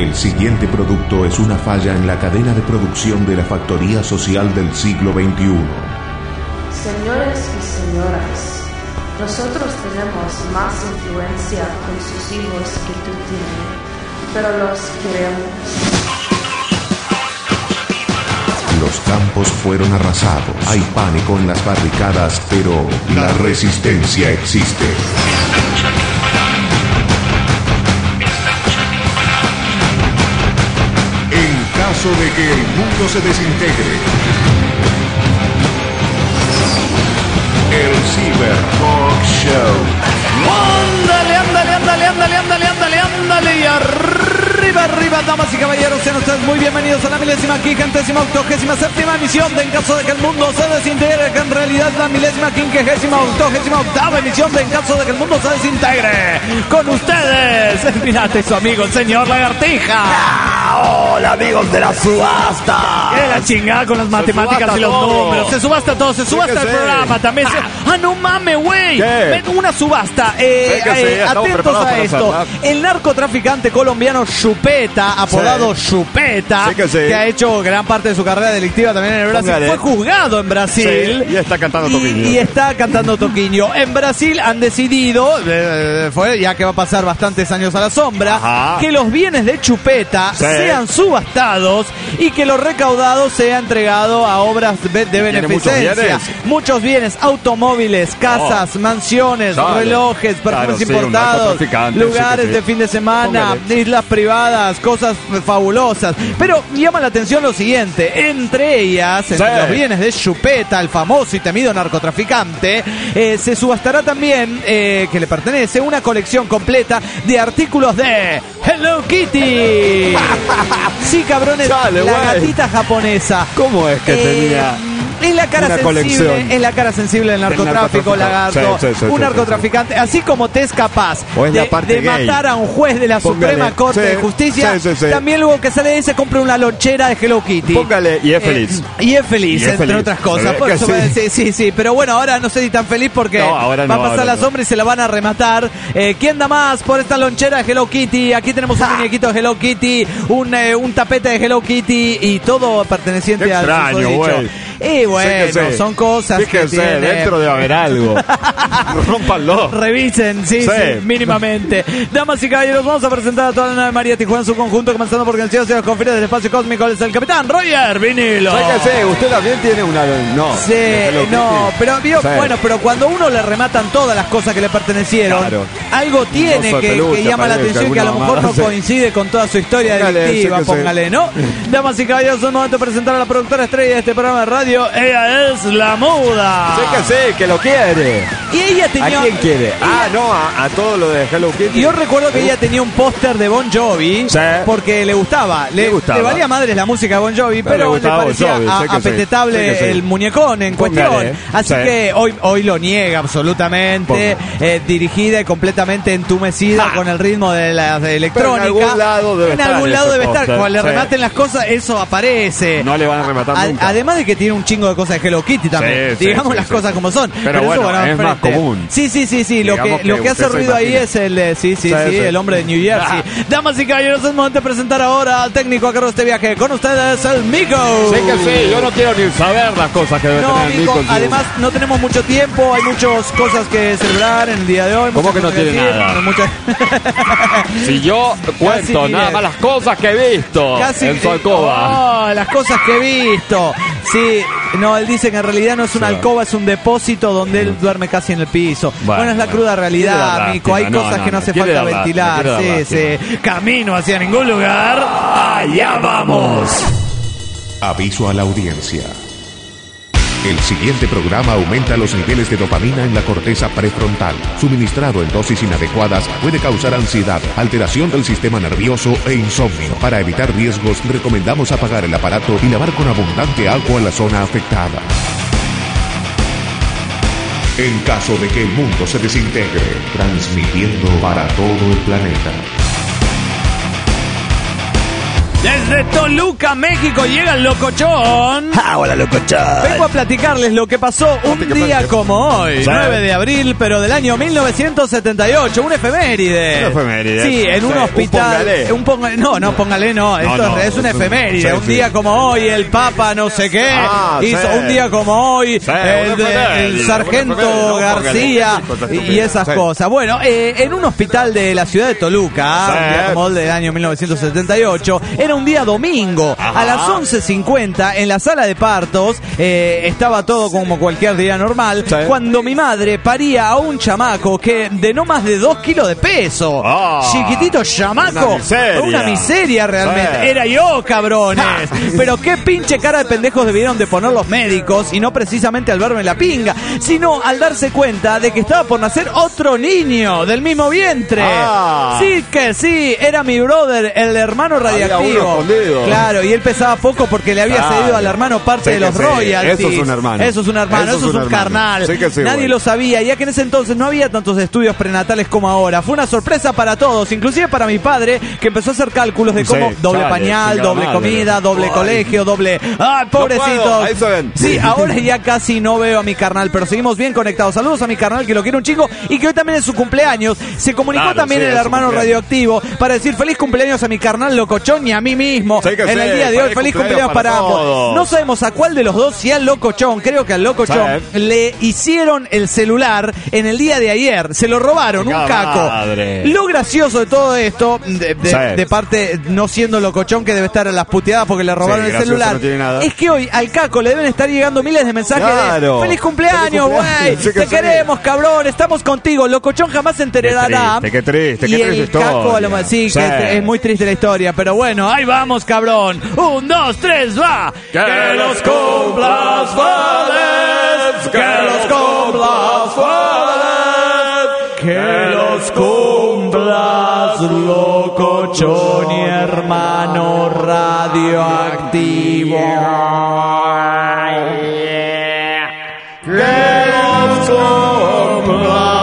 El siguiente producto es una falla en la cadena de producción de la factoría social del siglo XXI. Señores y señoras, nosotros tenemos más influencia con sus hijos que tú tienes, pero los queremos. Los campos fueron arrasados. Hay pánico en las barricadas, pero la resistencia existe. En caso de que el mundo se desintegre, el Cyber Talk Show. ¡Ándale, ándale, ándale, ándale, ándale, ándale, ándale! Y arriba, damas y caballeros, sean ustedes muy bienvenidos a la 1587ª emisión de En caso de que el mundo se desintegre, que en realidad es la 1588ª emisión de En caso de que el mundo se desintegre. Con ustedes, el pirata y su amigo, el señor Lagartija. ¡Hola, amigos de la subasta! ¡Qué la chingada con las matemáticas y los números! Se subasta todo, se subasta el programa también. ¡Ah, no mames, güey! Una subasta. Atentos a esto. El narcotraficante colombiano Chupeta, apodado Chupeta, que ha hecho gran parte de su carrera delictiva también en Brasil, fue juzgado en Brasil. Y está cantando Toquinho. Y está cantando Toquinho. En Brasil han decidido, ya que va a pasar bastantes años a la sombra, que los bienes de Chupeta sean subastados y que lo recaudado sea entregado a obras de beneficencia. Muchos bienes, automóviles, casas, mansiones, relojes, perfumes importados, lugares de fin de semana, islas privadas, cosas fabulosas. Pero llama la atención lo siguiente: entre ellas, entre los bienes de Chupeta, el famoso y temido narcotraficante, se subastará también, que le pertenece, una colección completa de artículos de Hello Kitty. Sí, cabrones, la gatita japonesa. ¿Cómo es que tenía? Es la cara sensible, es la cara sensible del narcotráfico, Lagarto. Un narcotraficante, así como te es capaz de matar a un juez de la Suprema Corte de Justicia, también luego que sale y se compra una lonchera de Hello Kitty. Póngale, y es feliz. Y es feliz, entre otras cosas. Por eso sí. Pero bueno, ahora no sé si tan feliz porque va a pasar la sombra y se la van a rematar. ¿Quién da más por esta lonchera de Hello Kitty? Aquí tenemos un muñequito de Hello Kitty, un tapete de Hello Kitty y todo perteneciente al susodicho. Y bueno, son cosas Fíjense, que tiene... dentro debe haber algo. Rómpanlo. Revisen, sí, mínimamente. Damas y caballeros, vamos a presentar a toda la nave María Tijuana en su conjunto, comenzando por quien se confiere del espacio cósmico, es el capitán Roger Vinilo. Fíjese, usted también tiene una... pero cuando uno le rematan todas las cosas que le pertenecieron, algo tiene que llama la atención, que a lo mejor no coincide con toda su historia delictiva, póngale, ¿no? Damas y caballeros, es el momento de presentar a la productora estrella de este programa de radio. Ella es la Muda. Que lo quiere. Y ella tenía... ¿A quién quiere? A todo lo de Hello Kitty. Yo recuerdo que ella tenía un póster de Bon Jovi, porque le gustaba. Le valía madres la música de Bon Jovi, pero le parecía apetetable el muñecón en cuestión. Así que hoy lo niega absolutamente. Dirigida y completamente entumecida con el ritmo de la electrónica. En algún lado debe estar. Cuando le rematen las cosas, eso aparece. No le van a rematar nunca. Además de que tiene un chingo de cosas de Hello Kitty también. Digamos las cosas como son. Pero bueno, es más común. Sí. Lo que hace ruido ahí es el el hombre de New Jersey. Damas y caballeros, es momento de presentar ahora al técnico a cargo de este viaje. Con ustedes, el Mico. Yo no quiero ni saber las cosas que debe tener el Mico. Además, no tenemos mucho tiempo, hay muchas cosas que celebrar en el día de hoy. ¿Cómo que no tiene nada? Si yo cuento nada más las cosas que he visto en su alcoba. Las cosas que he visto. Sí, no, él dice que en realidad no es una alcoba, es un depósito donde él duerme casi en el piso. Bueno, es la cruda realidad, Mico. Hay cosas que no hace falta ventilar. Sí. Camino hacia ningún lugar. ¡Allá vamos! Aviso a la audiencia. El siguiente programa aumenta los niveles de dopamina en la corteza prefrontal. Suministrado en dosis inadecuadas puede causar ansiedad, alteración del sistema nervioso e insomnio. Para evitar riesgos, recomendamos apagar el aparato y lavar con abundante agua la zona afectada. En caso de que el mundo se desintegre, transmitiendo para todo el planeta. Desde Toluca, México, llega el locochón. Hola, locochón. Vengo a platicarles lo que pasó un día como hoy, 9 de abril, pero del año 1978, un efeméride. Sí, en un hospital. No, póngale, no. Esto es un efeméride. Sí, un día como hoy, el Papa no sé qué hizo. Un día como hoy, el sargento García y esas cosas. Bueno, en un hospital de la ciudad de Toluca, un día como hoy del año 1978, era un día domingo. A las 11:50 en la sala de partos estaba todo como cualquier día normal, cuando mi madre paría a un chamaco que de no más de 2 kilos de peso. Chiquitito chamaco. Una miseria realmente. Era yo, cabrones. Pero qué pinche cara de pendejos debieron de poner los médicos, y no precisamente al verme la pinga, sino al darse cuenta de que estaba por nacer otro niño del mismo vientre. Sí que sí, era mi brother, el hermano radioactivo. Claro, y él pesaba poco porque le había cedido al hermano parte de los royalties. Eso es un hermano. Eso es un carnal. Nadie lo sabía, ya que en ese entonces no había tantos estudios prenatales como ahora. Fue una sorpresa para todos, inclusive para mi padre, que empezó a hacer cálculos de cómo doble pañal, doble comida, doble colegio, doble... ¡Ah, pobrecitos! Sí, ahora ya casi no veo a mi carnal, pero seguimos bien conectados. Saludos a mi carnal, que lo quiere un chingo, y que hoy también es su cumpleaños. Se comunicó también el hermano radioactivo para decir feliz cumpleaños a mi carnal locochón y a mí mismo en el día de hoy. Feliz cumpleaños para ambos. No sabemos a cuál de los dos, si al locochón, creo que al locochón le hicieron el celular en el día de ayer. Se lo robaron, un caco. Lo gracioso de todo esto, de parte no siendo locochón, que debe estar a las puteadas porque le robaron el celular, es que hoy al caco le deben estar llegando miles de mensajes de feliz cumpleaños, güey, te queremos, cabrón, estamos contigo. Locochón jamás se enterará. Qué triste y el caco, sí, que es muy triste la historia, pero bueno, ahí vamos, cabrón. 1, 2, 3, va. Que los cumplas feliz, que los cumplas feliz, que los cumplas, locochón y hermano radioactivo. Que los cumplas.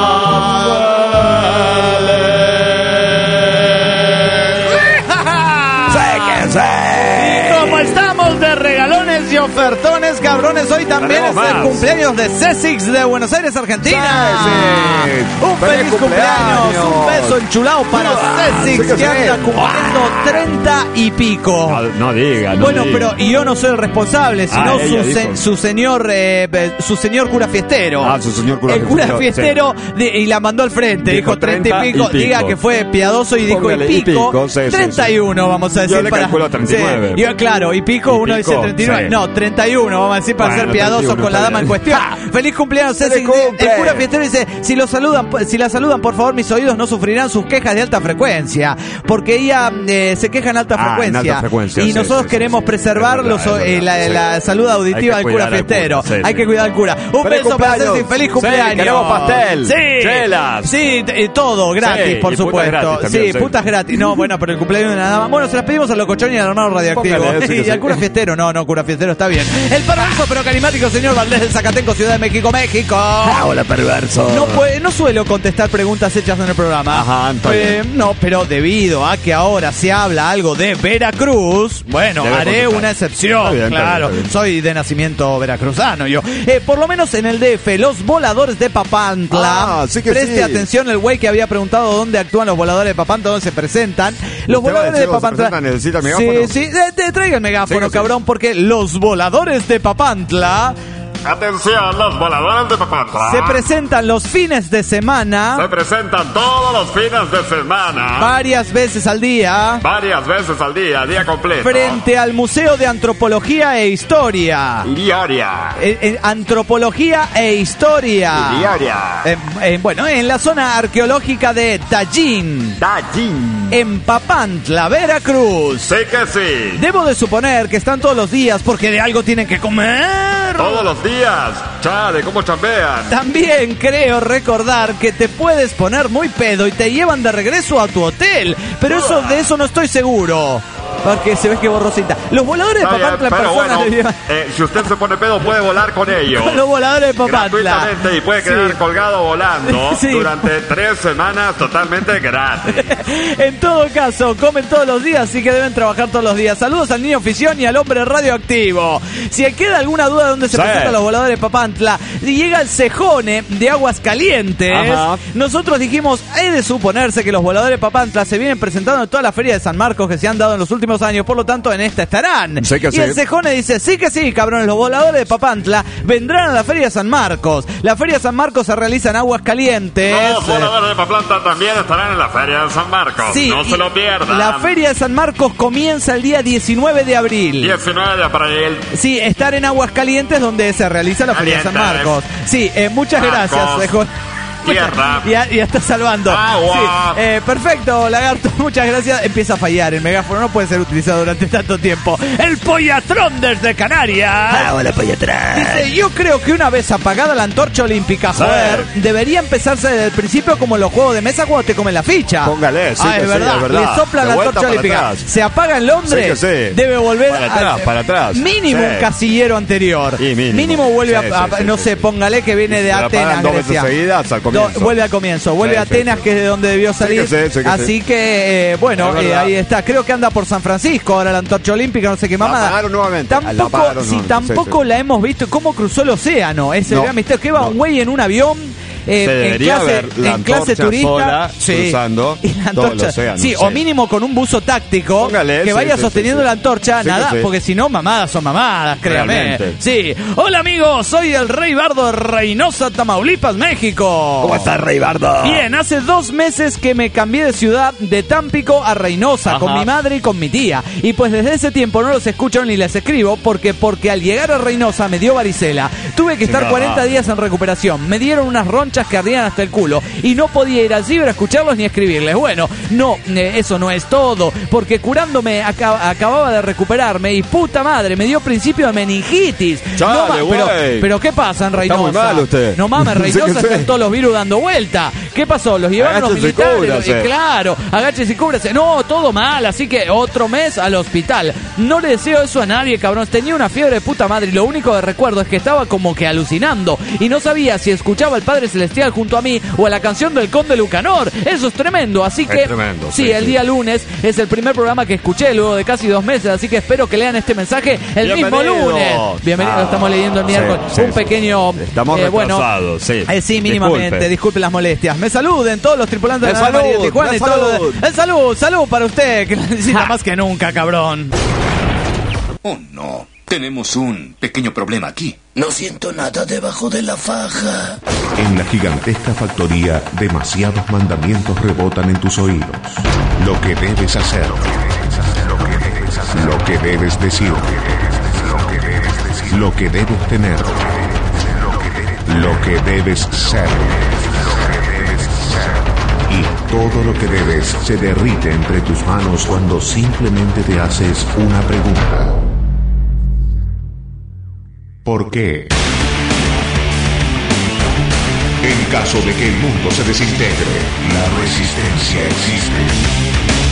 Y ofertones, cabrones, hoy también es el cumpleaños de Cesix de Buenos Aires, Argentina. Un feliz cumpleaños, un beso enchulado para Cesix, que anda cumpliendo 30 y pico. No diga. Bueno, pero yo no soy el responsable, sino su señor cura fiestero. Su señor cura fiestero. El cura fiestero y la mandó al frente, dijo 30 y pico. Diga que fue piadoso y dijo y pico. 31, vamos a decir. Yo le calculo 39. Claro, y pico, uno dice 39. No, 31, vamos a decir, para ser piadoso con la dama en cuestión. Feliz cumpleaños, Ceci. El cura fiestero dice, si la saludan, por favor, mis oídos no sufrirán sus quejas de alta frecuencia, porque ella se queja en alta frecuencia. Y nosotros queremos preservar la salud auditiva del cura fiestero. Hay que cuidar al cura. Un beso para Ceci, feliz cumpleaños. Queremos pastel. Chelas. Sí, todo gratis, por supuesto. Sí, putas gratis. No, bueno, pero el cumpleaños de la dama. Bueno, se las pedimos al locochón y al hermano radioactivo. Y al cura fiestero, no, cura fiestero está bien. El perverso pero carismático señor Valdés del Zacatenco, Ciudad de México, México. Hola, perverso. No suelo contestar preguntas hechas en el programa. Ajá, Antonio. No, pero debido a que ahora se habla algo de Veracruz, bueno, haré una excepción. Está bien, claro, está bien. Soy de nacimiento veracruzano yo. Por lo menos en el DF, los voladores de Papantla. Preste atención, el güey que había preguntado dónde actúan los voladores de Papantla, dónde se presentan. Los voladores de Papantla. ¿Necesita el megáfono? Sí, traiga el megáfono, cabrón, porque los voladores de Papantla. Atención, los voladores de Papantla. Se presentan los fines de semana. Se presentan todos los fines de semana. Varias veces al día. Día completo. Frente al Museo de Antropología e Historia. Antropología e Historia. Bueno, en la zona arqueológica de Tajín. En Papantla, Veracruz. Sí que sí. Debo de suponer que están todos los días porque de algo tienen que comer. Todos los días. Chale, ¿cómo chambean? También creo recordar que te puedes poner muy pedo y te llevan de regreso a tu hotel. Pero de eso no estoy seguro. porque se ve que borrosita. Los voladores de Papantla en persona... Bueno, si usted se pone pedo puede volar con ellos. Con los voladores de Papantla. Gratuitamente, y puede quedar colgado volando durante 3 semanas totalmente gratis. En todo caso, comen todos los días, así que deben trabajar todos los días. Saludos al niño Fisión y al hombre radioactivo. Si queda alguna duda de dónde se presentan los voladores de Papantla, llega el Cejone de Aguascalientes. Nosotros dijimos, he de suponerse que los voladores de Papantla se vienen presentando en toda la feria de San Marcos que se han dado en los últimos años, por lo tanto en esta estarán. Y el Cejone dice, sí que sí, cabrones, los voladores de Papantla vendrán a la feria de San Marcos. La feria de San Marcos se realiza en Aguascalientes. Los voladores de Papantla también estarán en la feria de San Marcos. Sí, no se lo pierdan. La feria de San Marcos comienza el día 19 de abril. 19 de abril. Sí, estar en Aguascalientes donde se realiza la feria de San Marcos. Sí, muchas gracias, Cejone. Tierra. Ya está salvando. Agua. Sí, perfecto, Lagarto, muchas gracias. Empieza a fallar el megáfono, no puede ser utilizado durante tanto tiempo. El Pollatrón desde Canarias. Hola, Pollatrón. Dice, yo creo que una vez apagada la antorcha olímpica, joder, debería empezarse desde el principio como en los juegos de mesa cuando te comen la ficha. Póngale, sí, es verdad. Le sopla la antorcha olímpica. Se apaga en Londres, debe volver para atrás. Mínimo un casillero anterior. Mínimo vuelve no sé, póngale que viene de Atenas, Grecia. Vuelve al comienzo, vuelve a Atenas, que es de donde debió salir. Así que, bueno, ahí está. Creo que anda por San Francisco ahora la antorcha olímpica, no sé qué mamada. La apagaron nuevamente. Tampoco la hemos visto. ¿Cómo cruzó el océano? Ese gran misterio. Que va un güey en un avión. En clase turista cruzando todo el océano. Sí, o mínimo con un buzo táctico que vaya sosteniendo la antorcha, nada, porque si no, mamadas son mamadas, créame. Sí. Hola amigos, soy el Rey Bardo de Reynosa, Tamaulipas, México. ¿Cómo estás, Rey Bardo? Bien, hace 2 meses que me cambié de ciudad, de Tampico a Reynosa, con mi madre y con mi tía. Y pues desde ese tiempo no los escucho ni les escribo, porque al llegar a Reynosa me dio varicela. Tuve que estar 40 días en recuperación. Me dieron unas ronchas que ardían hasta el culo y no podía ir al ciber a escucharlos ni a escribirles. Bueno, no, eso no es todo, porque curándome acababa de recuperarme y puta madre, me dio principio de meningitis. Pero ¿qué pasa en Reynosa? Está muy mal usted. No mames, Reynosa están todos los virus dando vuelta. ¿Qué pasó? Los llevaron los militares. Claro, agáchese y cúbrese. No, todo mal, así que otro mes al hospital. No le deseo eso a nadie, cabrón. Tenía una fiebre de puta madre y lo único que recuerdo es que estaba como que alucinando y no sabía si escuchaba al Padre Celestial junto a mí o a la canción del Conde Lucanor. Eso es tremendo, así que tremendo, sí, el día lunes es el primer programa que escuché luego de casi 2 meses, así que espero que lean este mensaje el mismo lunes. Bienvenido, lo estamos leyendo el miércoles. Un pequeño estamos retrasados, sí, mínimamente, disculpe las molestias. Me saluden todos los tripulantes de la María de Tijuana y todos salud para usted, que la necesita más que nunca, cabrón. Oh no, tenemos un pequeño problema aquí. No siento nada debajo de la faja. En la gigantesca factoría, demasiados mandamientos rebotan en tus oídos. Lo que debes hacer, lo que debes decir, lo que debes tener, lo que debes ser. Y todo lo que debes se derrite entre tus manos cuando simplemente te haces una pregunta. ¿Por qué? En caso de que el mundo se desintegre, la resistencia existe.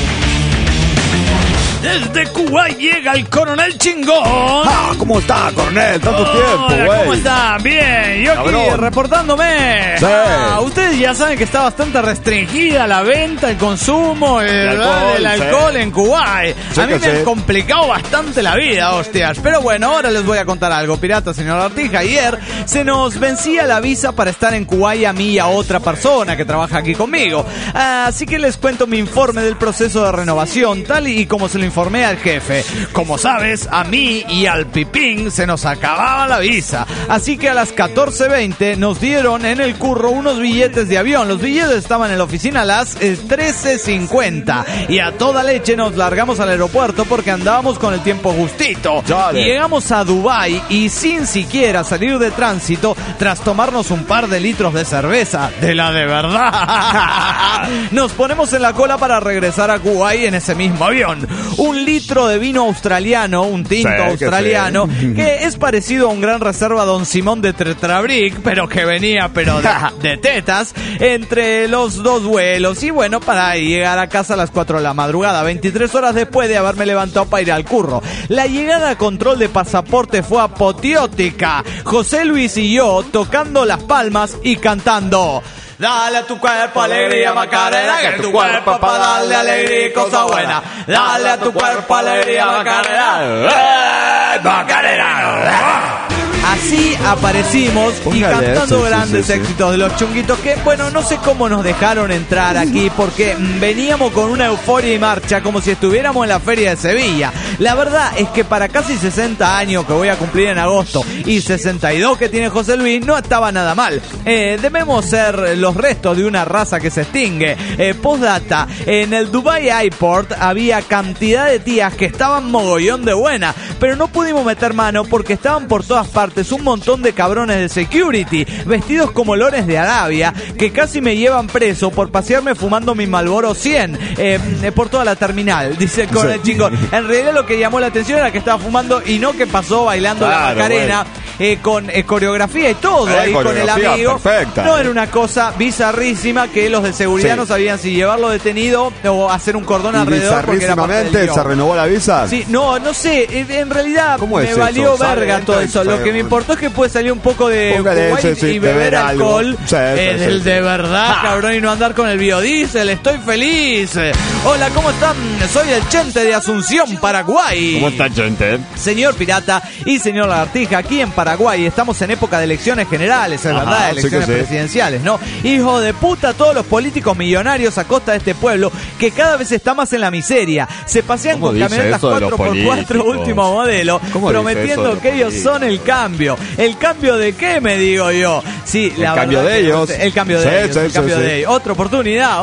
Desde Kuwait llega el Coronel Chingón. ¿Cómo está, Coronel? Tanto tiempo, güey. ¿Cómo está? Bien, yo aquí reportándome. Sí. Ustedes ya saben que está bastante restringida la venta, el consumo, el alcohol en Kuwait. Sí, a mí me ha complicado bastante la vida, hostias. Pero bueno, ahora les voy a contar algo, pirata, señor Artija. Ayer se nos vencía la visa para estar en Kuwait a mí y a otra persona que trabaja aquí conmigo. Así que les cuento mi informe del proceso de renovación, tal y como se lo informé al jefe. Como sabes, a mí y al Pipín se nos acababa la visa. Así que a las 14:20 nos dieron en el curro unos billetes de avión. Los billetes estaban en la oficina a las 13:50. Y a toda leche nos largamos al aeropuerto porque andábamos con el tiempo justito. Y llegamos a Dubái y sin siquiera salir de tránsito, tras tomarnos un par de litros de cerveza, de la de verdad, nos ponemos en la cola para regresar a Kuwait en ese mismo avión. un litro de vino australiano, un tinto australiano, que es parecido a un Gran Reserva Don Simón de Tetrabric, pero que venía de tetas, entre los dos vuelos. Y bueno, para llegar a casa a las 4 de la madrugada, 23 horas después de haberme levantado para ir al curro. La llegada a control de pasaporte fue apoteótica. José Luis y yo tocando las palmas y cantando: dale a tu cuerpo alegría, Macarena, que tu cuerpo para darle alegría y cosa buena. Dale a tu cuerpo alegría, Macarena, Macarena. Así aparecimos y cantando grandes éxitos de los Chunguitos, que bueno, no sé cómo nos dejaron entrar aquí, porque veníamos con una euforia y marcha como si estuviéramos en la Feria de Sevilla. La verdad es que para casi 60 años que voy a cumplir en agosto y 62 que tiene José Luis, no estaba nada mal. Debemos ser los restos de una raza que se extingue. Postdata, en el Dubai Airport había cantidad de tías que estaban mogollón de buena, pero no pudimos meter mano porque estaban por todas partes un montón de cabrones de security vestidos como lones de Arabia que casi me llevan preso por pasearme fumando mi Marlboro 100 por toda la terminal, dice con el chingón. En realidad lo que llamó la atención era que estaba fumando y no que pasó bailando la Macarena, con coreografía y todo ahí con el amigo. Perfecta. No, era una cosa bizarrísima que los de seguridad no sabían si llevarlo detenido o hacer un cordón alrededor porque era parte del guión. ¿Se renovó la visa? Sí, no sé, en realidad me valió verga todo eso. Lo que me importó es que puede salir un poco de Kuwait y beber alcohol. El de verdad, cabrón, y no andar con el biodiesel. Estoy feliz. Hola, ¿cómo están? Soy el Chente de Asunción, Paraguay. ¿Cómo está, Chente? Señor Pirata y señor Lagartija, aquí en Paraguay estamos en época de elecciones generales, es verdad, elecciones presidenciales, ¿no? Hijo de puta, todos los políticos millonarios a costa de este pueblo que cada vez está más en la miseria. Se pasean con camionetas 4x4 último modelo, prometiendo que ellos son el cambio. ¿El cambio de qué, me digo yo? Sí, el cambio de ellos. El cambio de ellos, el cambio de ellos. Otra oportunidad.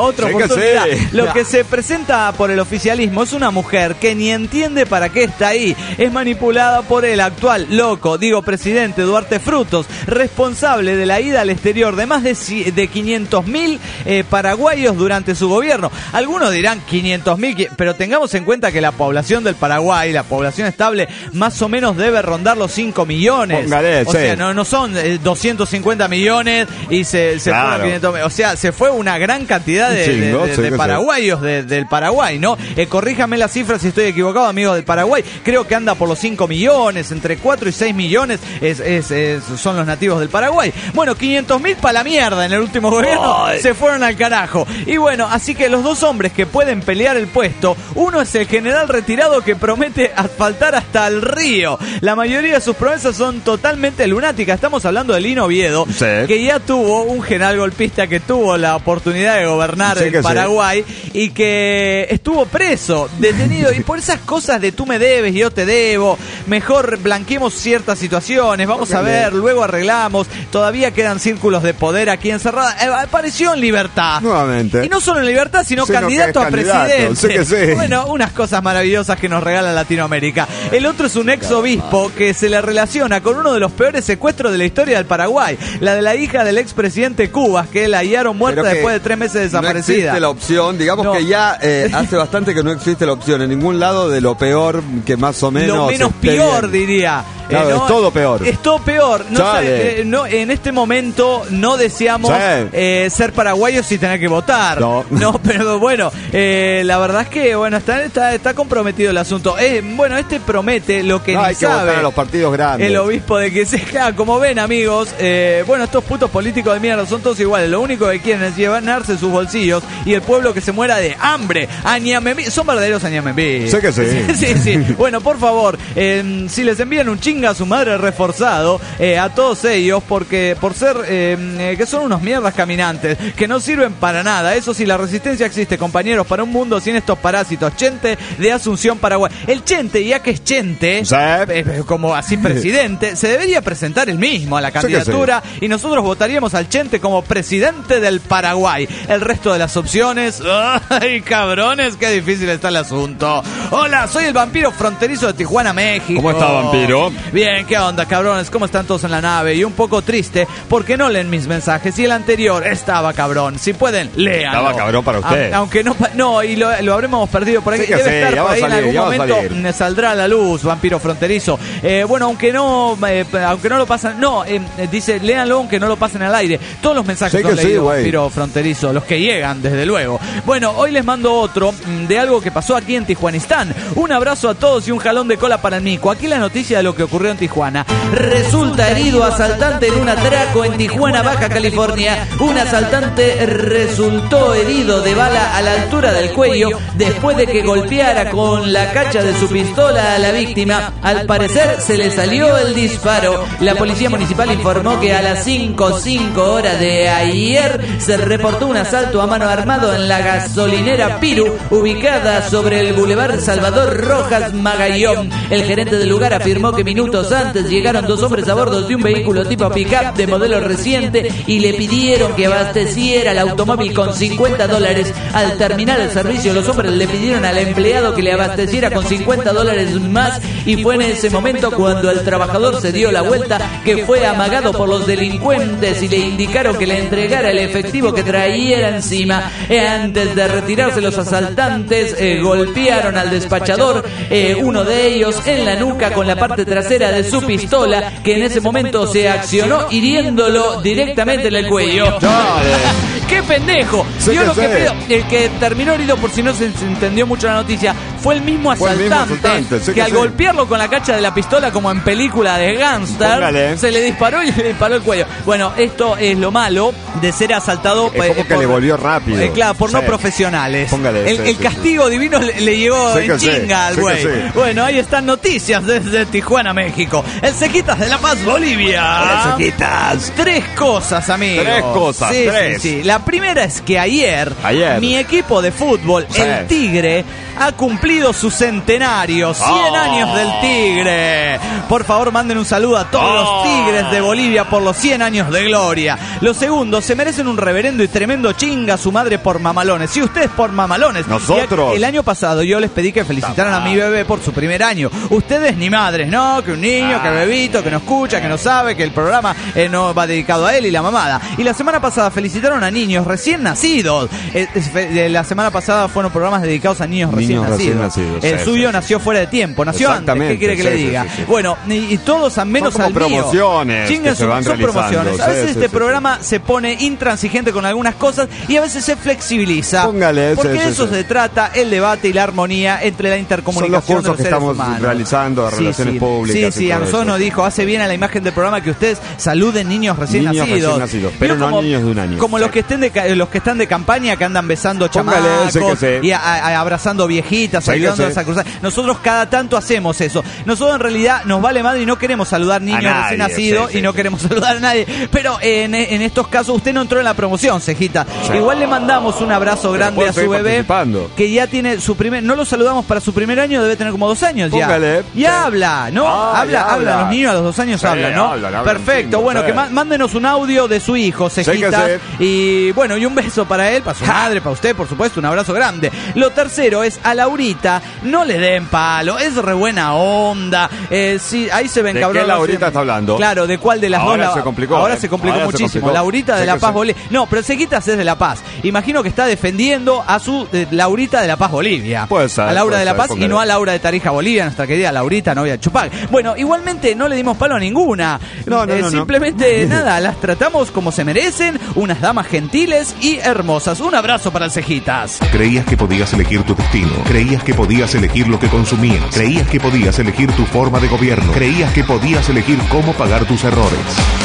Lo que se presenta por el oficialismo es una mujer que ni entiende para qué está ahí. Es manipulada por el actual presidente Duarte Frutos, responsable de la ida al exterior de más de 500.000 paraguayos durante su gobierno. Algunos dirán 500.000, pero tengamos en cuenta que la población del Paraguay, la población estable, más o menos debe rondar los 5 millones. O sea, no son 250 millones y se fueron 500. O sea, se fue una gran cantidad de paraguayos del Paraguay, ¿no? Corríjame las cifras si estoy equivocado, amigos del Paraguay. Creo que anda por los 5 millones, entre 4 y 6 millones son los nativos del Paraguay. Bueno, 500.000 para la mierda en el último gobierno. Se fueron al carajo. Y bueno, así que los dos hombres que pueden pelear el puesto, uno es el general retirado que promete asfaltar hasta el río. La mayoría de sus promesas son totalmente lunáticas. Estamos hablando de Lino Oviedo, que ya tuvo un general golpista que tuvo la oportunidad de gobernar el Paraguay y que estuvo preso, detenido, y por esas cosas de tú me debes y yo te debo, mejor blanqueemos ciertas situaciones, vamos a ver, luego arreglamos, todavía quedan círculos de poder aquí encerrados. Apareció en libertad. Nuevamente. Y no solo en libertad, sino candidato a presidente. Bueno, unas cosas maravillosas que nos regala Latinoamérica. El otro es un ex obispo que se le relaciona con uno de los peores secuestros de la historia del Paraguay, la de la hija del expresidente Cubas, que la hallaron muerta después de 3 meses desaparecida. No existe la opción, digamos que ya hace bastante que no existe la opción en ningún lado de lo peor que más o menos... Lo menos peor, diría. Claro, es todo peor. Es todo peor. En este momento no deseamos ser paraguayos y tener que votar. No, pero bueno, la verdad es que bueno, está comprometido el asunto. Bueno, promete lo que ni hay que sabe votar a los partidos grandes. El obispo de que como ven, amigos, bueno, estos putos políticos de mierda son todos iguales. Lo único que quieren es llenarse sus bolsillos y el pueblo que se muera de hambre. Son verdaderos añamembí. Sé que sí. Sí. Bueno, por favor, si les envían un chinga a su madre reforzado a todos ellos, porque por ser que son unos mierdas caminantes que no sirven para nada. Eso sí, la resistencia existe, compañeros, para un mundo sin estos parásitos. Chente de Asunción, Paraguay. El Chente, ya que es Chente, como así presidente, se debería presentar él mismo a la candidatura y nosotros votaríamos al Chente como presidente del Paraguay. El resto de las opciones, ¡ay, cabrones! ¡Qué difícil está el asunto! Hola, soy el vampiro fronterizo de Tijuana, México. ¿Cómo está, vampiro? Bien, ¿qué onda, cabrones? ¿Cómo están todos en la nave? Y un poco triste porque no leen mis mensajes y el anterior estaba cabrón. Si pueden, léanlo. Estaba cabrón para usted. Aunque no, y lo habremos perdido por ahí. Debe estar por ahí en algún momento. Saldrá a la luz, vampiro fronterizo. Bueno, aunque no lo pasan, dice, léanlo aunque no lo pasen al aire. Todos los mensajes son leídos, vampiro fronterizo, los que llegan, desde luego. Bueno, hoy les mando otro de algo que pasó aquí en Tijuanistán. Un abrazo a todos y un jalón de cola para el mico. Aquí la noticia de lo que ocurrió en Tijuana. Resulta herido asaltante en un atraco en Tijuana, Baja California. Un asaltante resultó herido de bala a la altura del cuello después de que golpeara con la cacha de su pistola a la víctima. Al parecer se le salió el disparo. La policía municipal informó que a las 5:05 horas de ayer se reportó un asalto a mano armado en la gasolinera Piru, ubicada sobre el Boulevard Salvador Rojas Magallón. El gerente del lugar afirmó que minutos antes llegaron dos hombres a bordo de un vehículo tipo pick-up de modelo reciente y le pidieron que abasteciera el automóvil con $50. Al terminar el servicio, los hombres le pidieron al empleado que le abasteciera con $50 más y fue en ese momento cuando el trabajador se dio la vuelta, que fue amagado por los delincuentes y le indicaron que le entregara el efectivo que traía encima. Antes de retirarse, los asaltantes golpearon al despachador, uno de ellos en la nuca con la parte trasera de su pistola, que en ese momento se accionó hiriéndolo directamente en el cuello. ¡Qué pendejo! Yo lo que pido, el que terminó herido, por si no se entendió mucho la noticia, fue el mismo asaltante que al golpearlo con la cacha de la pistola, como en película de gangster, se le disparó y le disparó el cuello. Bueno, esto es lo malo de ser asaltado. Es como que le volvió rápido. Claro, por no profesionales. El castigo divino le llegó en chinga al güey. Bueno, ahí están noticias desde Tijuana, México. El Cejitas de La Paz, Bolivia. Hola, Cejitas. 3 cosas, amigos. 3 cosas, sí, 3. Sí. La primera es que ayer mi equipo de fútbol, el Tigre, ha cumplido su centenario. 100 años del Tigre. Por favor, manden un saludo a todos los Tigres de Bolivia por los 100 años de gloria. Lo segundo, se merecen un reverendo y tremendo chinga a su madre por mamalones. Si ustedes por mamalones. Nosotros. El año pasado yo les pedí que felicitaran a mi bebé por su primer año. Ustedes ni madres, ¿no? Que un niño, que bebito, que no escucha, que no sabe, que el programa no va dedicado a él y la mamada. Y la semana pasada felicitaron a niños recién nacidos. La semana pasada fueron programas dedicados a niños recién nacidos. El suyo nació fuera de tiempo, nació antes. ¿Qué quiere que le diga? Sí. Bueno, y todos a menos al mío. Promociones que se van realizando. Promociones. A veces este programa se pone intransigente con algunas cosas y a veces se flexibiliza. Póngale, porque de eso se trata el debate y la armonía entre la intercomunicación de los seres humanos. Son los cursos que estamos realizando de relaciones públicas. Sí, a nosotros nos dijo, hace bien a la imagen del programa que ustedes saluden niños recién nacidos. Pero no niños de un año. Como los que están de campaña, que andan besando chamacos y abrazando viejitas, ayudándolas a cruzar. Nosotros cada tanto hacemos eso. Nosotros en realidad nos vale madre y no queremos saludar niños recién nacidos y no queremos saludar a nadie. Pero en estos casos usted no entró en la promoción, Cejita. Igual le mandamos un abrazo grande a su bebé, que ya tiene su primer... No lo saludamos para su primer año, debe tener como 2 años ya. Póngale. Ya habla, ¿no? Habla. Los niños a los 2 años hablan, ¿no? Hablan, perfecto. Bueno, que mándenos un audio de su hijo, Cejita. Y bueno, y un beso para él, para su madre, para usted, por supuesto, un abrazo grande. Lo tercero es a Laurita, no le den palo, es re buena onda. Sí, ahí se ven, cabrón. ¿De qué Laurita está hablando? Claro, ¿de cuál de las ahora dos? Se complicó, ahora se complicó muchísimo. Laurita de La Paz, Bolivia. No, pero Cejitas es de La Paz. Imagino que está defendiendo a su Laurita de La Paz, Bolivia. Puede ser. A Laura de La Paz y no a Laura de Tarija, Bolivia, nuestra querida Laurita, novia de Chupac. Bueno, igualmente no le dimos palo a ninguna. No, simplemente nada, las tratamos como se merecen, unas damas gentiles y hermosas. Un abrazo para el Cejitas. Creías que podías elegir tu destino, creías que podías elegir lo que consumías, creías que podías elegir tu forma de gobierno, creías que podías elegir cómo pagar tus errores.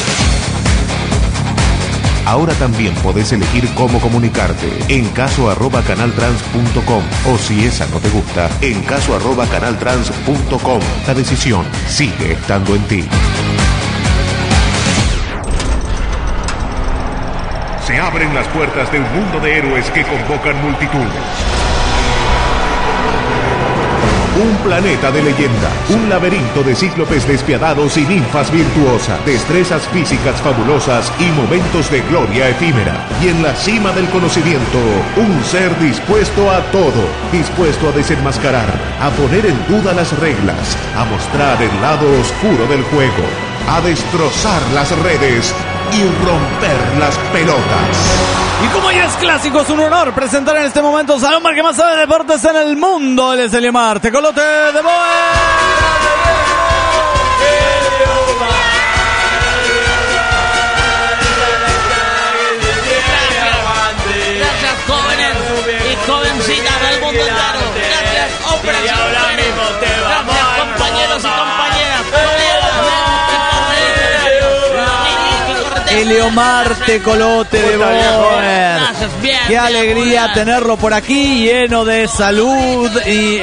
Ahora también podés elegir cómo comunicarte en caso@canaltrans.com o si esa no te gusta, en caso@canaltrans.com. La decisión sigue estando en ti. Se abren las puertas de un mundo de héroes que convocan multitudes. Un planeta de leyendas, un laberinto de cíclopes despiadados y ninfas virtuosas, destrezas físicas fabulosas y momentos de gloria efímera. Y en la cima del conocimiento, un ser dispuesto a todo, dispuesto a desenmascarar, a poner en duda las reglas, a mostrar el lado oscuro del juego, a destrozar las redes y romper las pelotas. Y como ya es clásico, es un honor presentar en este momento al hombre que más sabe de deportes en el mundo. Él es Eliomar Tecolote de Boer. Gracias, jóvenes y jovencitas del mundo entero. Gracias, hombres y mujeres. Gracias, compañeros y compañeras, Eliomar Tecolote de Boer. Qué alegría tenerlo por aquí, lleno de salud y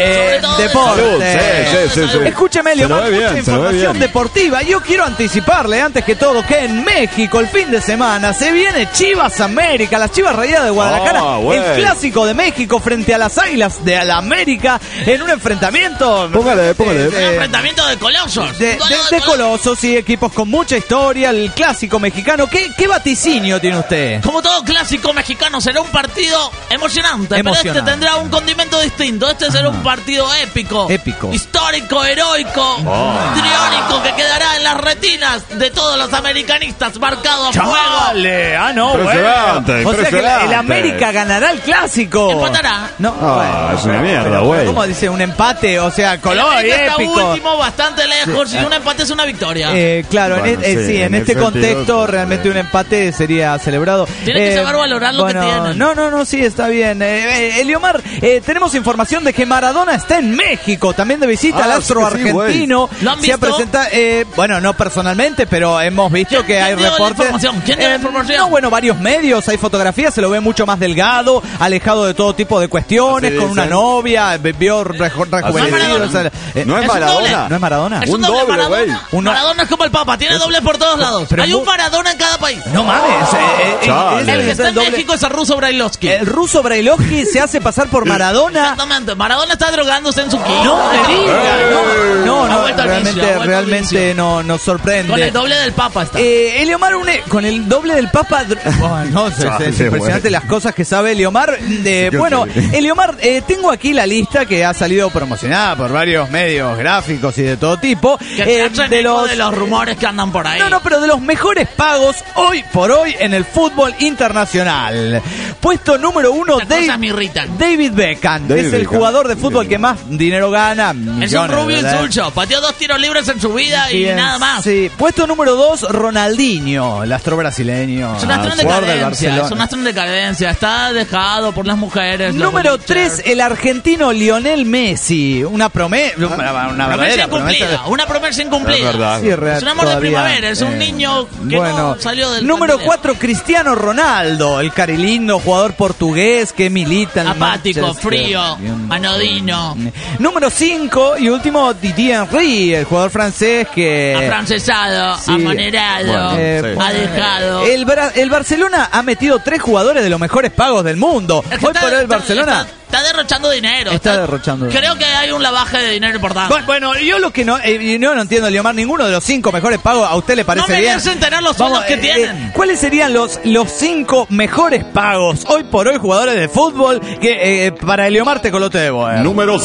deporte. Sí. Escúcheme, Eliomar, mucha información deportiva. Yo quiero anticiparle, antes que todo, que en México el fin de semana se viene Chivas América, las Chivas Rayadas de Guadalajara, el clásico de México frente a las Águilas de la América, en un enfrentamiento. Póngale. Un enfrentamiento de colosos. De colosos, sí, equipos con mucha historia, el clásico mexicano. ¿Qué vaticinio tiene usted? Como todo clásico mexicano, será un partido emocionante. Pero este tendrá un condimento distinto. Este será un partido épico. Histórico, heroico, triónico, que quedará en las retinas de todos los americanistas, marcado a fuego. Impresionante. O sea que el América ganará el clásico. Empatará. Es una mierda, güey. ¿Cómo dice? Un empate, o sea, color y épico. Está último, bastante lejos, y un empate es una victoria. Claro, bueno, en este contexto realmente un empate sería celebrado. Tiene que saber valorar lo que tiene. No, sí, está bien. Eliomar, tenemos información de que Maradona está en México, también de visita al astro argentino. ¿Lo han visto? Se presenta, bueno, no personalmente, pero hemos visto que hay reportes. ¿Quién dio la información? No, bueno, varios medios, hay fotografías, se lo ve mucho más delgado, alejado de todo tipo de cuestiones, con una novia, vio rejuvenecido. No es Maradona. ¿No es Maradona? Es un doble, güey. Maradona es como el Papa, tiene doble por todos lados. Hay un Maradona en cada país. No mames. El que está en México es el ruso Brailovsky. El ruso Brailovsky se hace pasar por Maradona. Exactamente. Maradona está drogándose en su kilo. No me diga. No, realmente nos sorprende. Con el doble del Papa está. Eliomar con el doble del Papa. Es impresionante las cosas que sabe Eliomar. Bueno, Eliomar, tengo aquí la lista que ha salido promocionada por varios medios gráficos y de todo tipo. De los rumores que andan por ahí. No, pero de los mejores pagos hoy por hoy en el fútbol internacional. Puesto número 1, David Beckham. Es el jugador de fútbol que más dinero gana. Es un rubio insulso. Pateó 2 tiros libres en su vida y nada más. Sí. Puesto número 2, Ronaldinho, el astro brasileño. Es un astro en decadencia. Está dejado por las mujeres. Número 3, el argentino Lionel Messi. Una promesa. Una verdadera promesa. Una promesa incumplida. Sí, es un amor de primavera. Es un niño que no salió del. Número 4, Cristiano Ronaldo, el carilindo jugador portugués que milita en apático, frío, anodino. Número 5 y último, Didier Henry, el jugador francés que afrancesado, amanerado, ha dejado. El Barcelona ha metido 3 jugadores de los mejores pagos del mundo. Hoy por hoy el Barcelona está derrochando dinero. Creo que hay un lavaje de dinero importante. Bueno, yo lo que no entiendo, Eliomar, ninguno de los 5 mejores pagos a usted le parece bien. No merecen tener los sueldos que tienen. ¿Cuáles serían los 5 mejores pagos hoy por hoy jugadores de fútbol que para Eliomar Tecolote de Boer? Número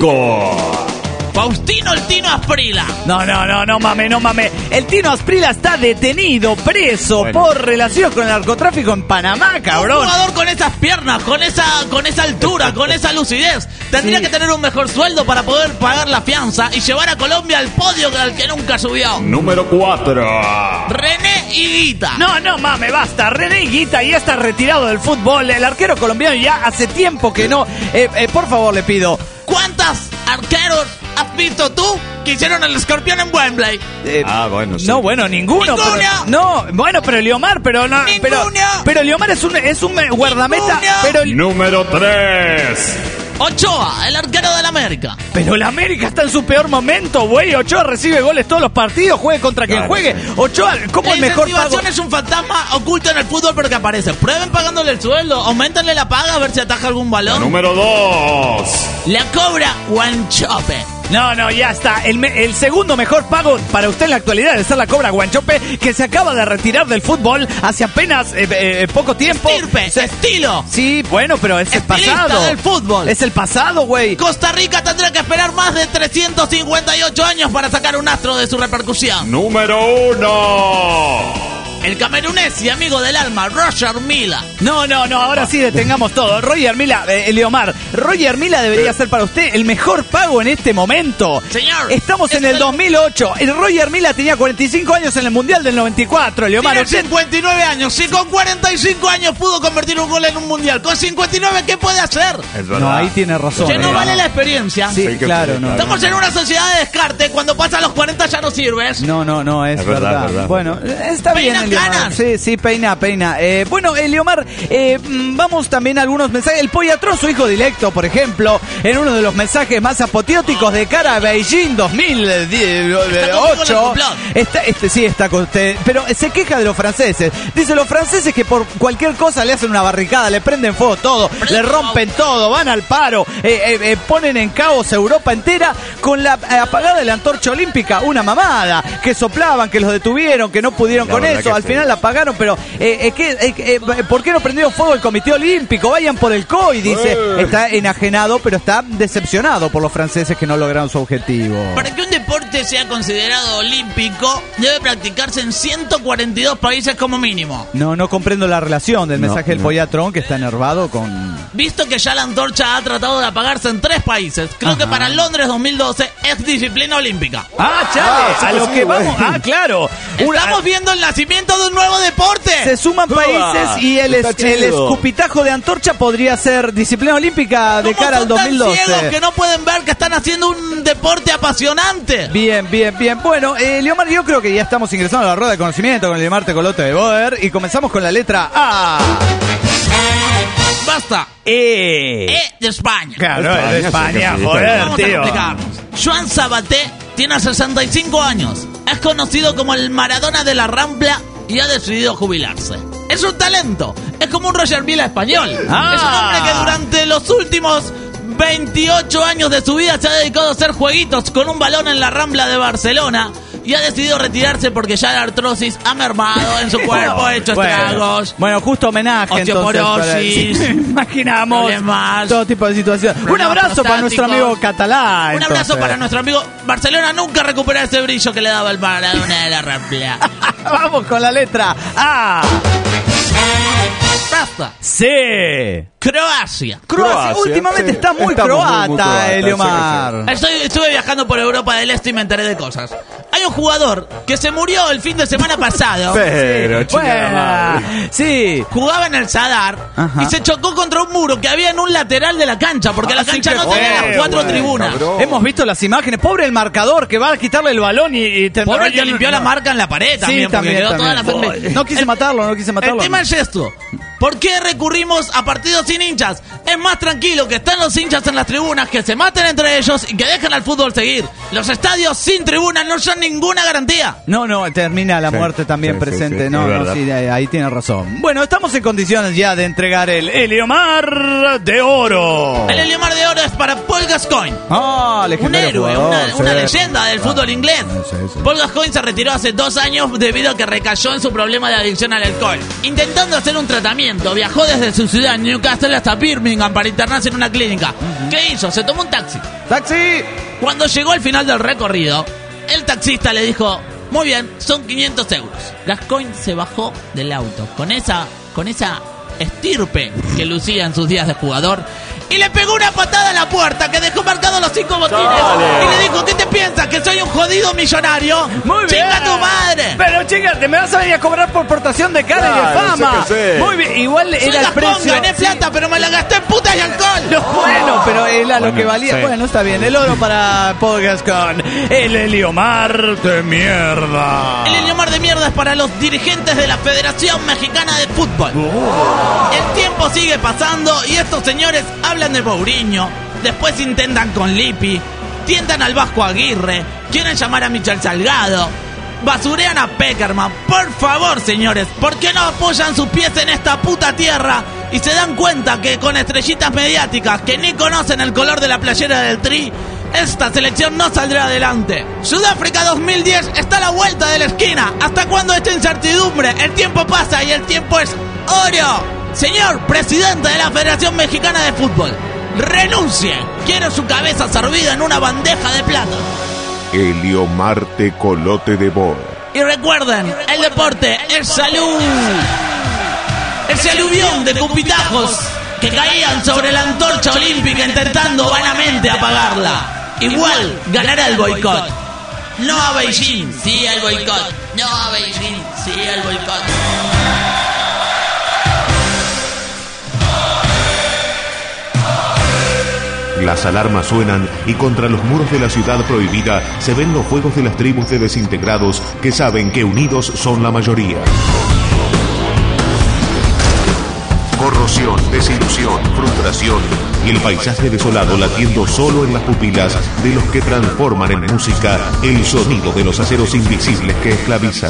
5. Faustino el Tino Asprila. No mame. El Tino Asprila está detenido, preso por relación con el narcotráfico en Panamá, cabrón. Un jugador con esas piernas, con esa altura, con esa lucidez, tendría que tener un mejor sueldo para poder pagar la fianza y llevar a Colombia al podio al que nunca subió. Número 4. René Higuita. No mame, basta. René Higuita ya está retirado del fútbol. El arquero colombiano ya hace tiempo que no. Por favor, le pido. ¿Cuántos arqueros has visto tú que hicieron el escorpión en Wembley? Bueno, sí. No, bueno, ninguno. Pero Eliomar, pero Eliomar es un guardameta. Número 3. Ochoa, el arquero del América. Pero el América está en su peor momento, güey. Ochoa recibe goles todos los partidos, juegue contra quien juegue. Ochoa, ¿cómo el mejor pago? Es un fantasma oculto en el fútbol pero que aparece. Prueben pagándole el sueldo, aumentenle la paga a ver si ataja algún balón. Número 2. La cobra Guanchope. No, ya está. El segundo mejor pago para usted en la actualidad es la cobra Guanchope, que se acaba de retirar del fútbol hace apenas poco tiempo. Estilo. Sí, bueno, pero es el pasado. Del fútbol. Es el pasado, güey. Costa Rica tendrá que esperar más de 358 años para sacar un astro de su repercusión. Número 1. El camerunés y amigo del alma, Roger Mila. No, ahora sí detengamos todo. Roger Mila, Leomar, Roger Mila debería ser para usted el mejor pago en este momento. Señor. Estamos en el 2008. El Roger Mila tenía 45 años en el Mundial del 94, Leomar. Tiene 59 años. Si con 45 años pudo convertir un gol en un Mundial, con 59, ¿qué puede hacer? Es verdad. No, ahí tiene razón. Que no vale la experiencia. Sí, claro, no. Estamos en una sociedad de descarte. Cuando pasan los 40 ya no sirves. No, es verdad. Bueno, está bien. Sí, peina. Bueno, Leomar, vamos también a algunos mensajes. El Poyatron, su hijo directo, por ejemplo, en uno de los mensajes más apoteóticos de cara a Beijing 2008. Está con usted, pero se queja de los franceses. Dice, los franceses que por cualquier cosa le hacen una barricada, le prenden fuego todo, le rompen todo, van al paro, ponen en caos Europa entera con la apagada de la antorcha olímpica, una mamada, que soplaban, que los detuvieron, que no pudieron con eso, al final la pagaron, pero ¿por qué no prendieron fuego el Comité Olímpico? Vayan por el COI, dice. Está enajenado, pero está decepcionado por los franceses que no lograron su objetivo. Para que un deporte sea considerado olímpico, debe practicarse en 142 países como mínimo. No comprendo la relación del mensaje del Poyatron, que está enervado con... Visto que ya la antorcha ha tratado de apagarse en 3 países, creo que para Londres 2012 es disciplina olímpica. Chale, a lo que vamos. Claro. Estamos viendo el nacimiento de un nuevo deporte. Se suman países y el escupitajo de antorcha podría ser disciplina olímpica de cara al 2012. Ciegos que no pueden ver que están haciendo un deporte apasionante. Bien. Bueno, Leomar, yo creo que ya estamos ingresando a la rueda de conocimiento con Leomar Tecolote de Boer y comenzamos con la letra A. Basta. De España. Claro, de España, joder, vamos tío. a explicarnos. Joan Sabaté tiene 65 años. Es conocido como el Maradona de la Rambla y ha decidido jubilarse. Es un talento. Es como un Roger Mila español. Es un hombre que durante los últimos 28 años de su vida se ha dedicado a hacer jueguitos con un balón en la Rambla de Barcelona y ha decidido retirarse porque ya la artrosis ha mermado en su cuerpo, hecho estragos. Bueno, justo homenaje. Osteoporosis. Imaginamos problemas, todo tipo de situaciones. Un abrazo para nuestro amigo catalán. Un abrazo para nuestro amigo. Barcelona nunca recupera ese brillo que le daba el Maradona de la Rambla. Vamos con la letra A. Basta. C. Croacia. Últimamente está muy croata, Leomar. Estuve viajando por Europa del Este y me enteré de cosas. Hay un jugador que se murió el fin de semana pasado. Pero, sí. Jugaba en el Sadar y se chocó contra un muro que había en un lateral de la cancha, porque la cancha no tenía las 4 tribunas. Hemos visto las imágenes. Pobre el marcador que va a quitarle el balón y pobre que limpió la marca en la pared también, porque quedó toda la frente. No quise matarlo. El tema es esto. ¿Por qué recurrimos a partidos sin hinchas? Es más tranquilo que estén los hinchas en las tribunas, que se maten entre ellos y que dejen al fútbol seguir. Los estadios sin tribunas no son ninguna garantía. No, termina la muerte también presente. Sí, ahí tiene razón. Bueno, estamos en condiciones ya de entregar el Heliomar de Oro. El Heliomar de Oro es para Paul Gascoigne. Un héroe, una leyenda del fútbol inglés. Paul Gascoigne se retiró hace 2 años debido a que recayó en su problema de adicción al alcohol. Intentando hacer un tratamiento, viajó desde su ciudad, Newcastle, hasta Birmingham para internarse en una clínica. ¿Qué hizo? Se tomó un taxi. ¡Taxi! Cuando llegó al final del recorrido, el taxista le dijo: muy bien, son 500 euros. Gascoigne se bajó del auto con esa estirpe que lucía en sus días de jugador y le pegó una patada a la puerta que dejó marcados los 5 botines. Y le dijo: ¿qué te piensas? ¿Que soy un jodido millonario? Muy bien. ¡Chinga tu madre! Pero chica, te me vas a venir a cobrar por portación de cara y de fama. Muy bien, igual era el precio. Gané plata, pero me la gasté en putas y alcohol. Bueno, pero era lo que valía. Bueno, está bien. El oro para Paul Gascoigne. El Heliomar de mierda. El Heliomar de mierda es para los dirigentes de la Federación Mexicana de Fútbol. El tiempo sigue pasando y estos señores hablan de Mourinho, después intentan con Lippi, tientan al Vasco Aguirre, quieren llamar a Michel Salgado, basurean a Peckerman. Por favor, señores, ¿por qué no apoyan sus pies en esta puta tierra y se dan cuenta que con estrellitas mediáticas que ni conocen el color de la playera del Tri, esta selección no saldrá adelante? Sudáfrica 2010 está a la vuelta de la esquina. ¿Hasta cuándo esta incertidumbre? El tiempo pasa y el tiempo es oro. Señor presidente de la Federación Mexicana de Fútbol, renuncie. Quiero su cabeza servida en una bandeja de plata. Helio Marte Colote de Bo. Y recuerden, el deporte es salud. Ese aluvión de cupitajos que caían sobre la antorcha olímpica intentando vanamente apagarla. Igual ganará el boicot. No a Beijing, sí al boicot. No a Beijing, sí al boicot. Las alarmas suenan y contra los muros de la ciudad prohibida se ven los fuegos de las tribus de desintegrados que saben que unidos son la mayoría. Corrosión, desilusión, frustración y el paisaje desolado latiendo solo en las pupilas de los que transforman en música el sonido de los aceros invisibles que esclavizan.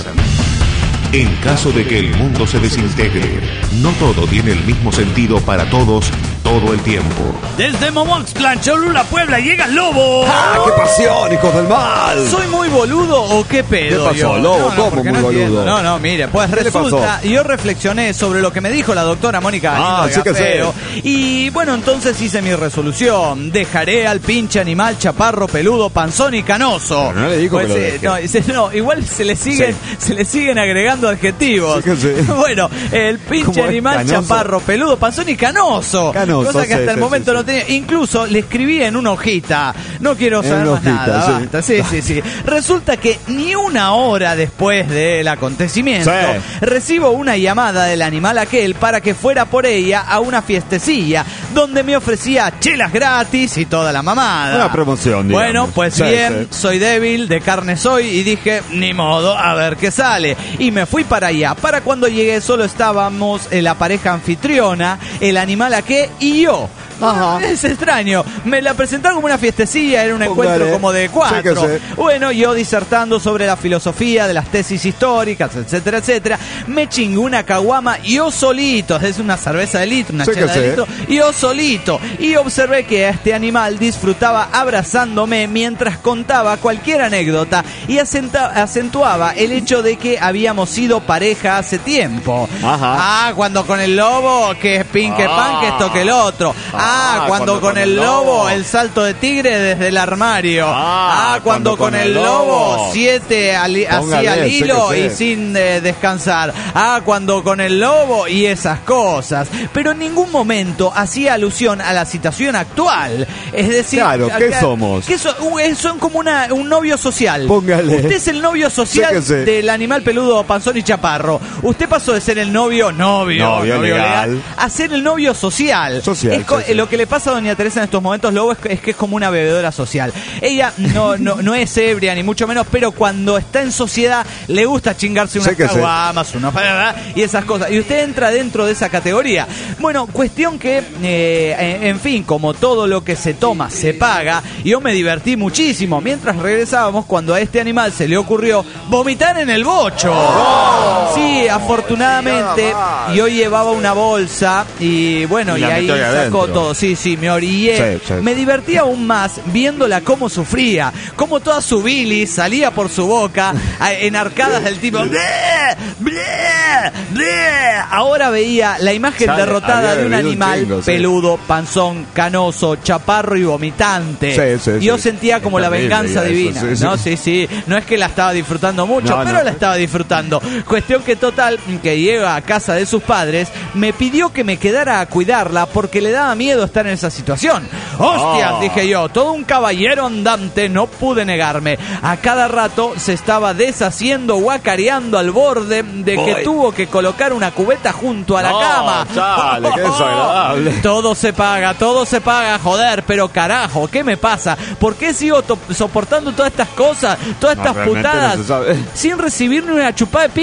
En caso de que el mundo se desintegre, no todo tiene el mismo sentido para todos todo el tiempo. Desde Momoxtlan, Cholula, Puebla, llega el Lobo. ¡Ah, qué pasión, hijos del mal! ¿Soy muy boludo o qué pedo? ¿Qué pasó, Lobo? ¿Cómo muy boludo? No, mire, pues resulta, yo reflexioné sobre lo que me dijo la doctora Mónica Galindo sí Gafero, y bueno, entonces hice mi resolución. Dejaré al pinche animal chaparro, peludo, panzón y canoso. Pero no le dijo pues, que lo deje. no, igual se le siguen agregando adjetivos. Sí. Bueno, el pinche animal chaparro, peludo, panzón y canoso. Cosa que hasta el momento no tenía. Incluso le escribí en una hojita. No quiero saber más nada. Basta. Sí. Resulta que ni una hora después del acontecimiento recibo una llamada del animal aquel para que fuera por ella a una fiestecilla donde me ofrecía chelas gratis y toda la mamada. Una promoción, digamos. Bueno, pues bien, soy débil, de carne soy, y dije, ni modo, a ver qué sale. Y me fui para allá. Para cuando llegué solo estábamos la pareja anfitriona, el animal aquel y yo. Ajá. Es extraño. Me la presentaron como una fiestecilla, era un encuentro como de 4. Bueno, yo disertando sobre la filosofía de las tesis históricas, etcétera, etcétera. Me chingué una caguama yo solito, es una cerveza de litro, una chela de litro, yo solito. Y observé que este animal disfrutaba abrazándome mientras contaba cualquier anécdota y acentuaba el hecho de que habíamos sido pareja hace tiempo. Ajá. Cuando con el lobo, que es pin, que pan, que esto, que el otro. Cuando con el lobo, el salto de tigre desde el armario. Cuando con el lobo, 7 así al hilo y sin descansar. Cuando con el lobo y esas cosas. Pero en ningún momento hacía alusión a la situación actual. Es decir, claro, ¿qué somos? Que son como un novio social. Póngale. Usted es el novio social del animal peludo, panzón y chaparro. Usted pasó de ser el novio legal a ser el novio social. Lo que le pasa a doña Teresa en estos momentos, Lobo, es que es como una bebedora social. Ella no es ebria, ni mucho menos, pero cuando está en sociedad le gusta chingarse unas caguamas, y esas cosas. Y usted entra dentro de esa categoría. Bueno, cuestión que, en fin, como todo lo que se toma se paga, yo me divertí muchísimo mientras regresábamos cuando a este animal se le ocurrió vomitar en el bocho. Sí, afortunadamente yo llevaba una bolsa y bueno, y ahí sacó todo. Sí, me orillé. Me divertí aún más viéndola cómo sufría, cómo toda su bilis salía por su boca en arcadas del tipo. Ahora veía la imagen derrotada de un animal peludo, panzón, canoso, chaparro y vomitante. Yo sentía como la venganza divina. Sí. No es que la estaba disfrutando mucho, pero la estaba disfrutando. Cuestión que total, que llega a casa de sus padres, me pidió que me quedara a cuidarla porque le daba miedo estar en esa situación. ¡Hostias! Dije yo, todo un caballero andante, no pude negarme. A cada rato se estaba deshaciendo, guacareando al borde de que tuvo que colocar una cubeta junto a la cama. Chale, qué desagradable. Todo se paga, joder, pero carajo, ¿qué me pasa? ¿Por qué sigo soportando todas estas cosas, todas estas putadas, sin recibir ni una chupada de pinga, nada?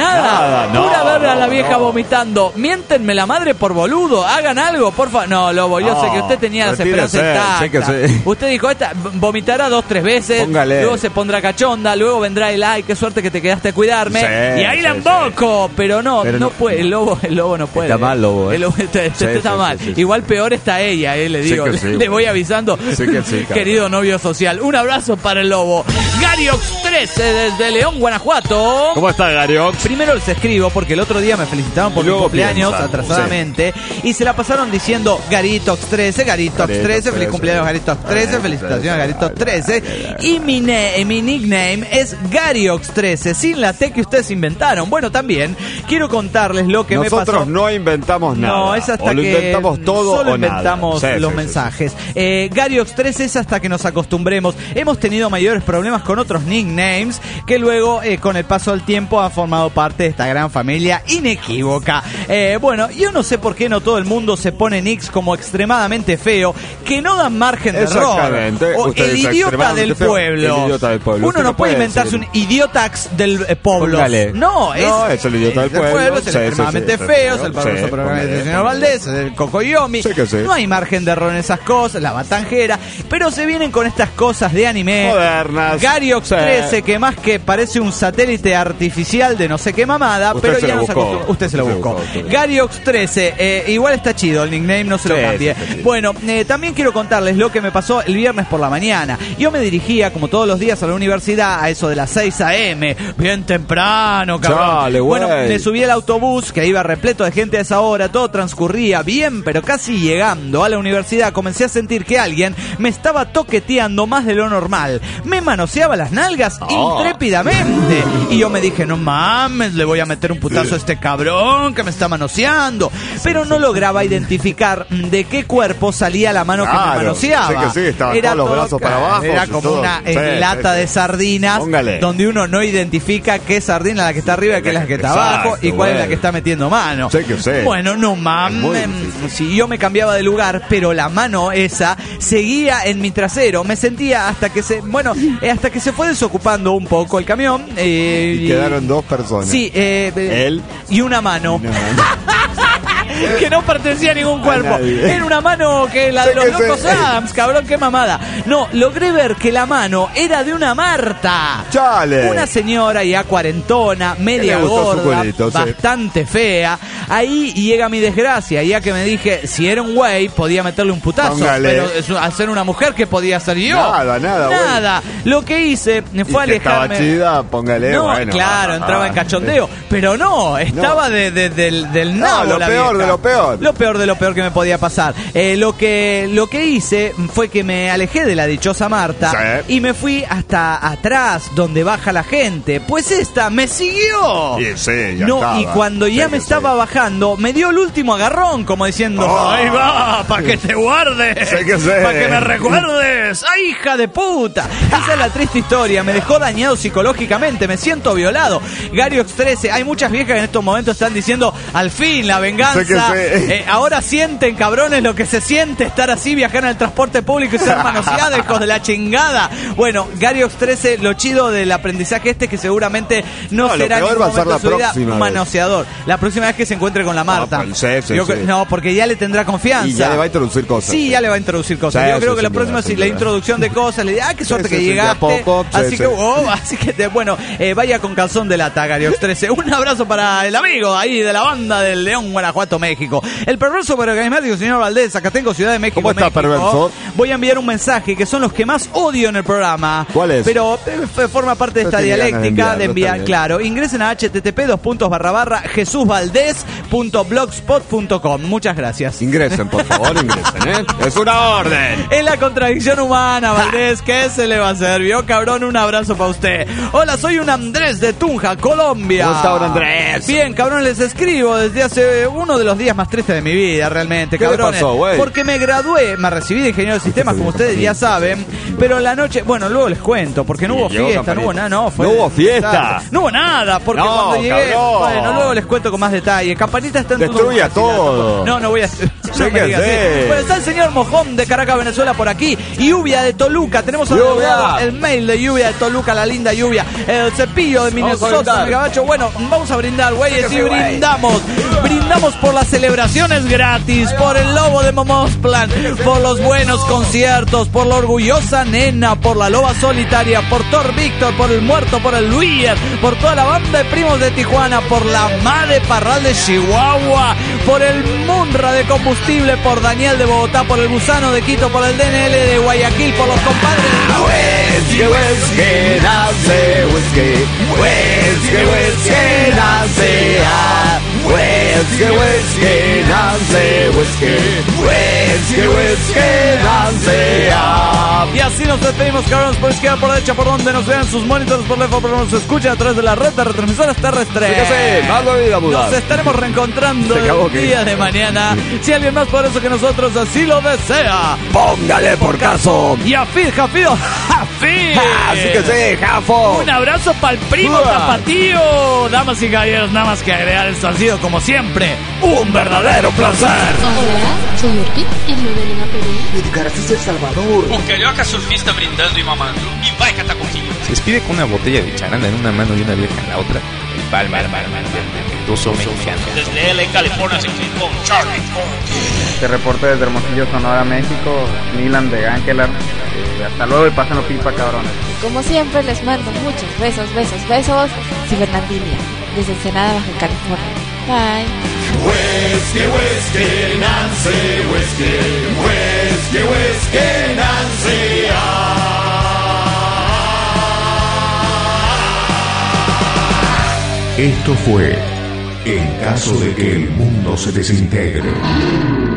Nada. Pura ver a la vieja vomitando. Miéntenme la madre por boludo. Hagan algo, por favor. No, Lobo, yo sé que usted tenía las esperanzas intactas. Usted dijo, vomitará 2-3 veces. Póngale. Luego se pondrá cachonda. Luego vendrá el ay, qué suerte que te quedaste a cuidarme. Sí, y ahí la emboco. Pero no puede. El lobo no puede. Está mal, Lobo. El lobo está mal. Sí. Igual peor está ella, le digo. Le voy avisando. Querido novio social. Un abrazo para el Lobo. Gariox 13 desde León, Guanajuato. ¿Cómo está, Gariox? Primero les escribo porque el otro día me felicitaron por mi cumpleaños atrasadamente y se la pasaron diciendo Garitox 13, feliz cumpleaños Garitox 13, felicitaciones Garitox 13 y mi nickname es Gariox 13 sin la T que ustedes inventaron. Bueno, también quiero contarles lo que me pasó. Nosotros no inventamos nada. No, es hasta o lo que inventamos todo solo o inventamos los mensajes. Gariox 13 es hasta que nos acostumbremos. Hemos tenido mayores problemas con otros nicknames que luego con el paso del tiempo han formado parte de esta gran familia inequívoca. Bueno, yo no sé por qué no todo el mundo se pone nicks como extremadamente feo, que no dan margen de error. O el idiota del pueblo. Uno no puede inventarse un idiotax del pueblo. No, es el idiota del pueblo. Es extremadamente feo, es el perverso programa del señor Valdés, es el Cocoyomi. No hay margen de error en esas cosas, la batanjera, pero se vienen con estas cosas de anime modernas. Gariox 13, que más que parece un satélite artificial de no sé qué mamada, pero ya nos acostumbró. Usted se lo buscó. Gariox 13, igual está chido el nickname, no se lo cambie. Bueno, también quiero contarles lo que me pasó el viernes por la mañana. Yo me dirigía, como todos los días, a la universidad a eso de las 6 a.m. Bien temprano, cabrón. Dale, bueno, me subí al autobús que iba repleto de gente a esa hora, todo transcurría bien, pero casi llegando a la universidad comencé a sentir que alguien me estaba toqueteando más de lo normal. Me manoseaba las nalgas intrépidamente. Y yo me dije, no mames, le voy a meter un putazo a este cabrón que me está manoseando. Pero no lograba identificar de qué cuerpo salía la mano que me manoseaba. Estaban todos los brazos para abajo. Era como una lata de sardinas. Póngale. Donde uno no identifica qué sardina es la que está arriba y qué es la que está abajo y cuál es la que está metiendo mano. Bueno, no mames. Si yo me cambiaba de lugar, pero la mano esa seguía en mi trasero. Me sentía hasta que se fue desocupando un poco el camión. Y quedaron dos personas. Sí, él y una mano. Que no pertenecía a ningún cuerpo. Era una mano que la de los locos Adams, cabrón, qué mamada. No, logré ver que la mano era de una Marta. ¡Chale! Una señora ya cuarentona, media gorda, bastante fea. Ahí llega mi desgracia, ya que me dije, si era un güey, podía meterle un putazo. Póngale. Pero al ser una mujer, ¿qué podía hacer yo? Nada. Lo que hice fue alejarme. Estaba chida, póngale. No, bueno, claro, entraba en cachondeo. Pero no, estaba del nabo la vieja. Lo peor de lo peor que me podía pasar. Lo que hice fue que me alejé de la dichosa Marta y me fui hasta atrás donde baja la gente. Pues esta me siguió. Y cuando ya me estaba bajando, me dio el último agarrón, como diciendo, ahí va, para que te guardes, para que me recuerdes. ¡Ay, hija de puta! Esa es la triste historia. Me dejó dañado psicológicamente. Me siento violado. Gariox 13. Hay muchas viejas que en estos momentos están diciendo, al fin, la venganza. Ahora sienten, cabrones, lo que se siente estar así, viajar en el transporte público y ser manoseada, hijos de la chingada. Bueno, Gariox 13, lo chido del aprendizaje es que seguramente no será ningún momento de su vida manoseador. La próxima vez que se encuentre con la Marta. No, porque ya le tendrá confianza. Y ya le va a introducir cosas. Sí, ya le va a introducir cosas. Yo creo que la próxima es la introducción de cosas. Le diré, qué suerte que llegaste. Así que, bueno, vaya con calzón de lata, Gariox 13. Un abrazo para el amigo ahí de la banda del León, Guanajuato, México. El perverso pero carismático señor Valdés, acá tengo Ciudad de México. ¿Cómo está, perverso? Voy a enviar un mensaje que son los que más odio en el programa. ¿Cuál es? Pero forma parte de esta dialéctica de enviar, claro. Ingresen a http://jesusvaldés.blogspot.com. Muchas gracias. Ingresen, por favor, ingresen, Es una orden. Es la contradicción humana, Valdés. ¿Qué se le va a hacer? Vio, cabrón, un abrazo para usted. Hola, soy un Andrés de Tunja, Colombia. ¿Cómo está, Andrés? Bien, cabrón, les escribo desde hace uno de los días más tristes de mi vida, realmente, cabrones. ¿Qué pasó, güey? Porque me gradué, me recibí de ingeniero de sistemas, como ustedes ya saben, pero la noche, bueno, luego les cuento, porque no hubo fiesta, no hubo nada, no hubo fiesta. No hubo nada, porque cuando llegué, bueno, luego les cuento con más detalle. Campanita está en destruya todo. No voy a... No me digas, Bueno, está el señor Mojón de Caracas, Venezuela por aquí. Lluvia de Toluca. Tenemos el mail de Lluvia de Toluca, la linda Lluvia. El Cepillo de Minnesota, Gabacho. Bueno, vamos a brindar, güeyes, y brindamos. Brindamos por las celebraciones gratis, por el lobo de Momosplan, por los buenos conciertos, por la orgullosa nena, por la loba solitaria, por Thor Víctor, por el muerto, por el Luier, por toda la banda de primos de Tijuana, por la Ma de Parral de Chihuahua, por el Munra de Combustible, por Daniel de Bogotá, por el Gusano de Quito, por el DNL de Guayaquil, por los compadres Whisky, whisky, nace whisky, whisky, whisky, nace whisky, whisky, nace whisky, whisky, whisky, nace. Y así nos despedimos, cabrones, por izquierda, por derecha, por donde nos vean sus monitores, por lejos, por nos escuchan a través de la red de retransmisoras terrestres. Nos estaremos reencontrando el día de mañana. Si alguien más poderoso que nosotros así lo desea, póngale por caso. Y Jafid, Jafid. Así que sí, Jafo. Un abrazo para el primo tapatío. Damas y caballeros, nada más que agregar, esto ha sido como siempre un verdadero placer. Hola, soy Ortiz, en Medellín, Perú. Edgar, así es El Salvador. Un carioca surfista brindando y mamando. Y vai catacoquillo. Se despide con una botella de charanda en una mano y una vieja en la otra. El palma, talentoso mexicano. Desde LA, California, se con Charlie. Te reporta desde Hermosillo, Sonora, México. Milan de Ángelar. Hasta luego y pásenlo pipa, cabrones. Como siempre, les mando muchos besos. Cibernandilia, desde Ensenada, Baja California. Bye. Whiskey, whiskey, Nancy, whiskey, whiskey, whiskey, Nancy. Esto fue En caso de que el mundo se desintegre.